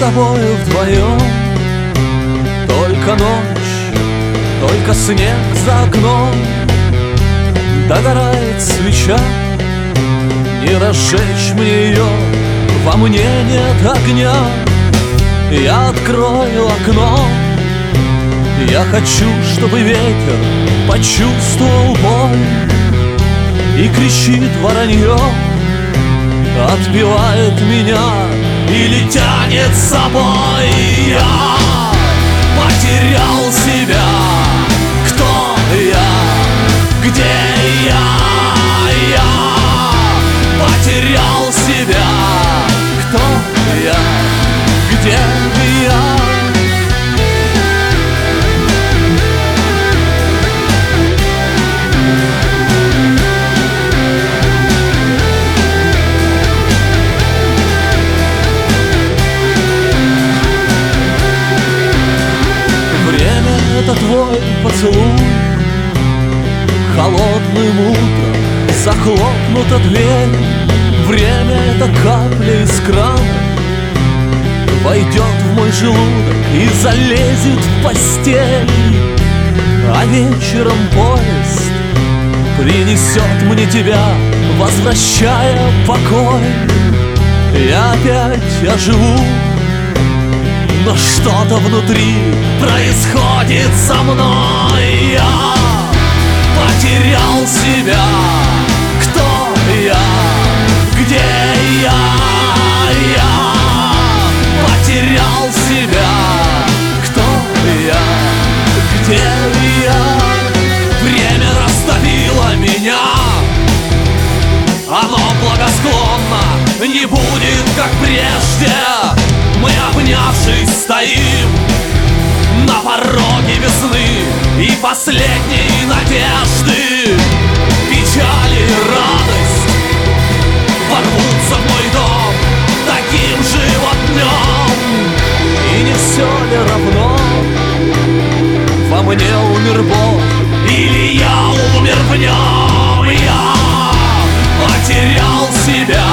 тобою вдвоем. Только ночь, только снег за окном. Догорает свеча, не разжечь мне ее, во мне нет огня. Я открою окно, я хочу, чтобы ветер почувствовал боль и кричит воронье, отбивает меня или тянет с собой. Я потерял себя. Кто я? Где я? Я потерял себя. Кто я? Где я? Это твой поцелуй, холодным утром захлопнута дверь. Время — это капля из крана, войдет в мой желудок и залезет в постель. А вечером поезд принесет мне тебя, возвращая покой. Я опять оживу, но что-то внутри происходит со мной. Я потерял себя. Кто я? Где я? Я потерял себя. Кто я? Где я? Время растопило меня. Оно благосклонно не будет, как прежде. Мы, обнявшись, стоим на пороге весны и последней надежды. Печаль и радость ворвутся в мой дом таким же вот днем. И не все ли равно, во мне умер Бог или я умер в нем? Я потерял себя.